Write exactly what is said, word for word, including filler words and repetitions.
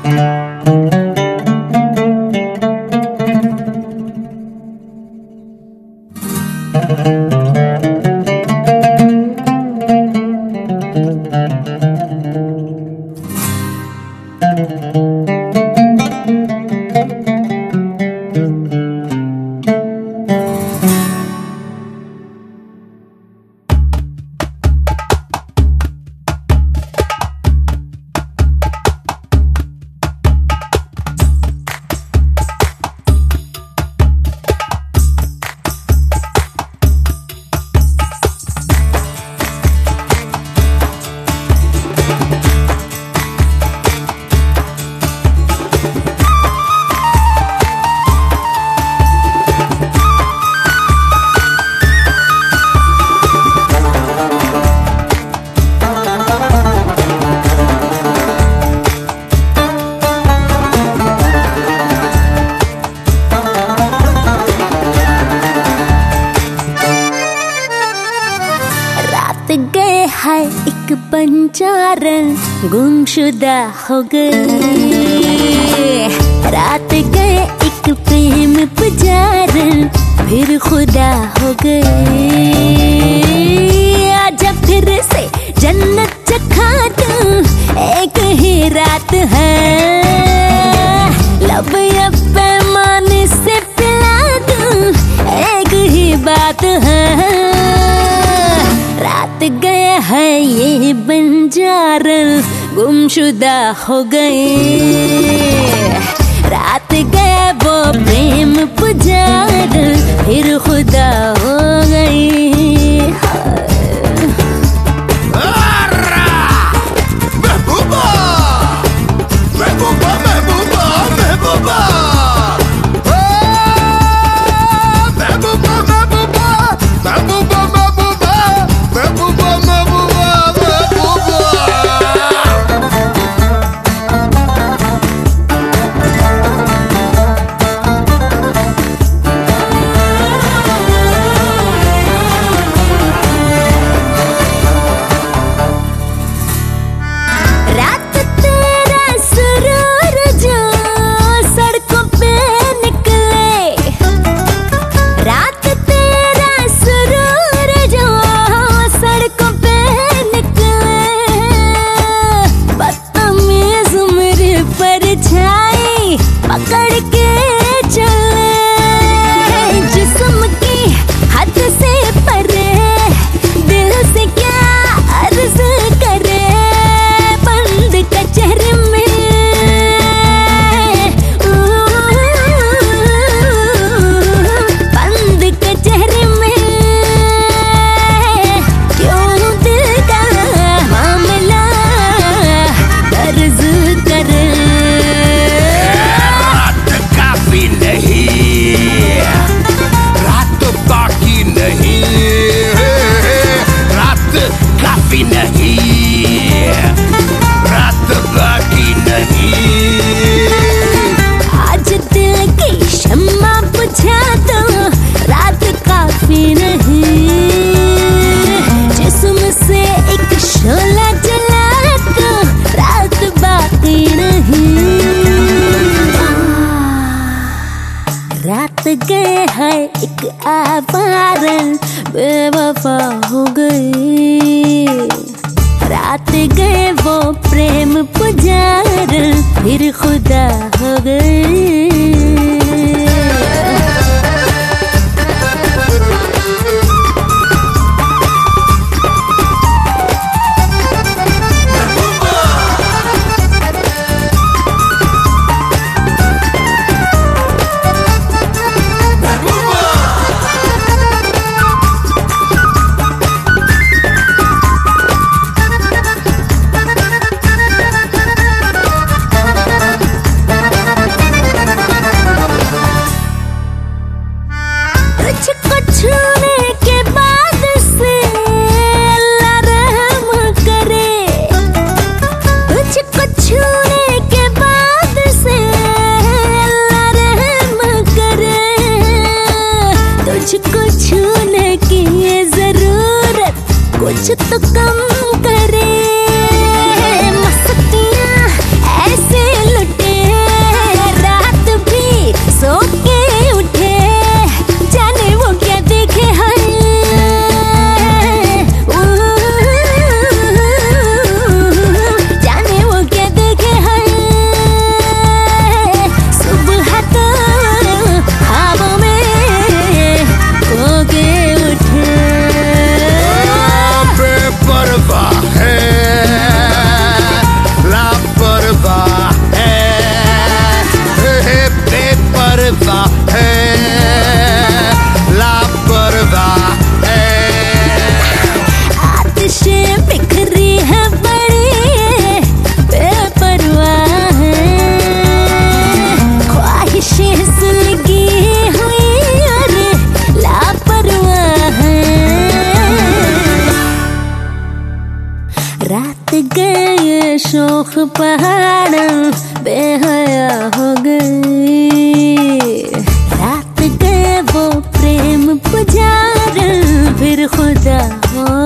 गए है एक बंजारन गुमशुदा हो गए। रात गए एक प्रेम पुजारन फिर खुदा हो गए। आजा फिर से जन्नत चखा दूं, एक ही रात है। लब या पैमाने से पिला दूं, एक ही बात है। रात गया है ये बंजारन गुमशुदा हो गए। रात गया वो प्रेम पुजारन फिर खुदा हो गई। महबूबा महबूबा महबूबा महबूबा पकड़ के चले जिस्म की हद से परे, दिल से क्या अर्ज करे। बंद कचहरी में बंद कचहरी में क्यों दिल का मामला दर्ज करे। रात बाकी नहीं, रात काफी नहीं, रात बाकी नहीं। आज दिल की शम्मा बुझा दो, रात काफी नहीं। जिस्म से एक शोला जला दो, रात बाकी नहीं। रात गए है एक आवारन बेवफा हो गई। रात गए वो प्रेम पुजारन फिर खुदा हो गई। पहाड़ बेहया हो गई। रात के वो प्रेम पुजार फिर खुदा हो